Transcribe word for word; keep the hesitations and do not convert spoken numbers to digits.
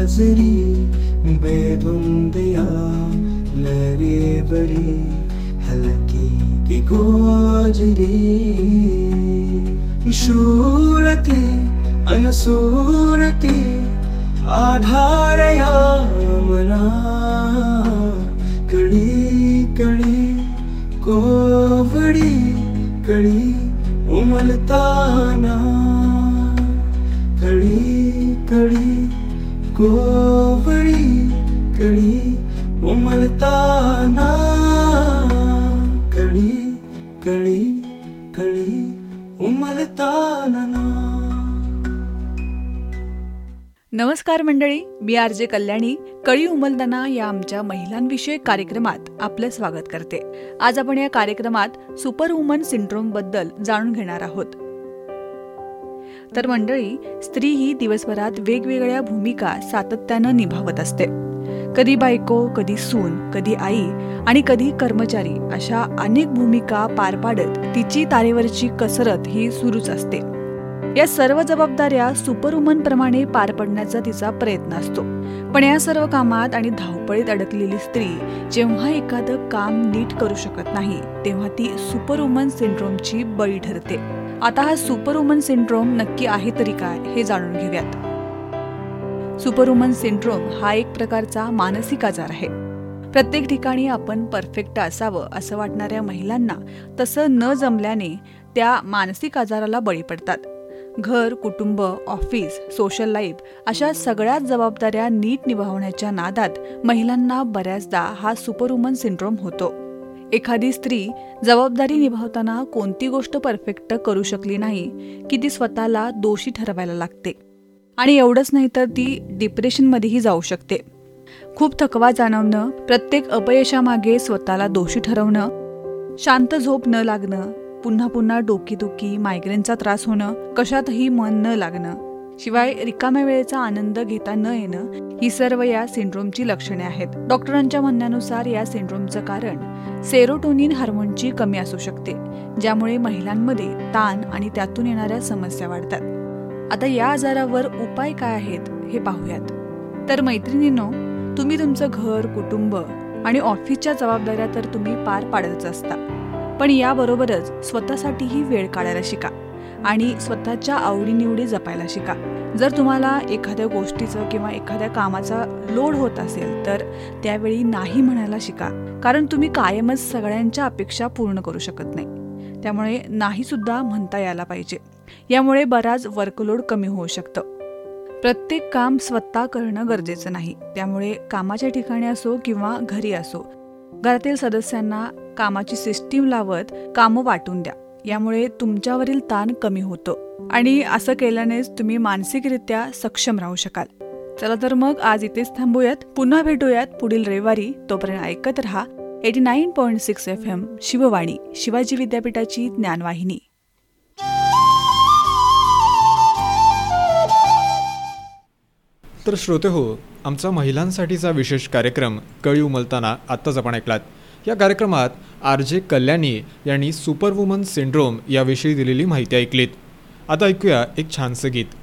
हाजरी बेधुंदिया लहरे बड़ी हल्की की गोजरी शूरते अनसूरते आधार यामना कड़ी कड़ी कोवड़ी कड़ी उमलताना कड़ी कड़ी कोवड़ी कड़ी उमलताना कड़ी कड़ी कड़ी उमलताना. नमस्कार मंडळी, मी आर जे कल्याणी कळी उमलताना या आमच्या महिलांविषयक कार्यक्रमात आपलं स्वागत करते. आज आपण या कार्यक्रमात सुपर वुमन सिंड्रोम बद्दल जाणून घेणार आहोत. तर मंडळी, स्त्री ही दिवसभरात वेगवेगळ्या भूमिका सातत्यानं निभावत असते. कधी बायको, कधी सून, कधी आई आणि कधी कर्मचारी अशा अनेक भूमिका पार पाडत तिची तारेवरची कसरत ही सुरूच असते. या सर्व जबाबदाऱ्या सुपरवुमन प्रमाणे पार पडण्याचा तिचा प्रयत्न असतो. पण या सर्व कामात आणि धावपळीत अडकलेली स्त्री जेव्हा एखादं काम नीट करू शकत नाही तेव्हा ती सुपरवुमन सिंड्रोमची बळी ठरते. आता हा सुपरवुमन सिंड्रोम नक्की आहे तरी काय हे जाणून घेऊयात. सुपरवुमन सिंड्रोम हा एक प्रकारचा मानसिक आजार आहे. प्रत्येक ठिकाणी आपण परफेक्ट असावं असं वाटणाऱ्या महिलांना तसं न जमल्याने त्या मानसिक आजाराला बळी पडतात. घर, कुटुंब, ऑफिस, सोशल लाईफ अशा सगळ्याच जबाबदाऱ्या नीट निभावण्याच्या नादात महिलांना बऱ्याचदा हा सुपरवुमन सिंड्रोम होतो. एखादी स्त्री जबाबदारी निभावताना कोणती गोष्ट परफेक्ट करू शकली नाही की ती स्वतःला दोषी ठरवायला लागते. आणि एवढंच नाही तर ती डिप्रेशनमध्येही जाऊ शकते. खूप थकवा जाणवणं, प्रत्येक अपयशामागे स्वतःला दोषी ठरवणं, शांत झोप न लागणं, पुन्हा पुन्हा डोकेदुखी, मायग्रेनचा त्रास होणं, कशातही मन न लागणं, शिवाय रिकाम्या वेळेचा आनंद घेता न येणं ही सर्व या सिंड्रोमची लक्षणे आहेत. डॉक्टरांच्या म्हणण्यानुसार या सिंड्रोमचं कारण सेरोटोनिन हार्मोनची कमी असू शकते, ज्यामुळे महिलांमध्ये ताण आणि त्यातून येणाऱ्या समस्या वाढतात. आता या आजारावर उपाय काय आहेत हे पाहूयात. तर मैत्रिणींनो, तुम्ही तुमचं घर, कुटुंब आणि ऑफिसच्या जबाबदाऱ्या तर तुम्ही पार पाडतच असता, पण याबरोबरच स्वतःसाठीही वेळ काढायला शिका आणि स्वतःच्या आवडीनिवडी जपायला शिका. जर तुम्हाला एखाद्या गोष्टीचं किंवा एखाद्या कामाचा लोड होत असेल तर त्यावेळी नाही म्हणायला शिका, कारण तुम्ही कायमच सगळ्यांच्या अपेक्षा पूर्ण करू शकत नाही. त्यामुळे नाही सुद्धा म्हणता यायला पाहिजे. यामुळे बराच वर्कलोड कमी होऊ शकतं. प्रत्येक काम स्वतः करणं गरजेचं नाही. त्यामुळे कामाच्या ठिकाणी असो किंवा घरी असो, घरातील सदस्यांना कामाची सिस्टीम लावत कामं वाटून द्या. यामुळे तुमच्यावरील ताण कमी होतो आणि असं केल्यानेच तुम्ही मानसिकरित्या सक्षम राहू शकाल. चला तर मग आज इथेच थांबूयात. पुन्हा भेटूयात पुढील रविवारी. तोपर्यंत ऐकत रहा eighty nine point six F M Shivvani, Shivaji विद्यापीठाची ज्ञानवाहिनी. तर श्रोते हो, आमचा महिलांसाठीचा विशेष कार्यक्रम कळी उमलताना आत्ताच आपण ऐकलात. या कार्यक्रमात आर जे कल्याणी यांनी सुपरवुमन सिंड्रोम याविषयी दिलेली माहिती ऐकलीत. आता ऐकूया एक छानसं गीत.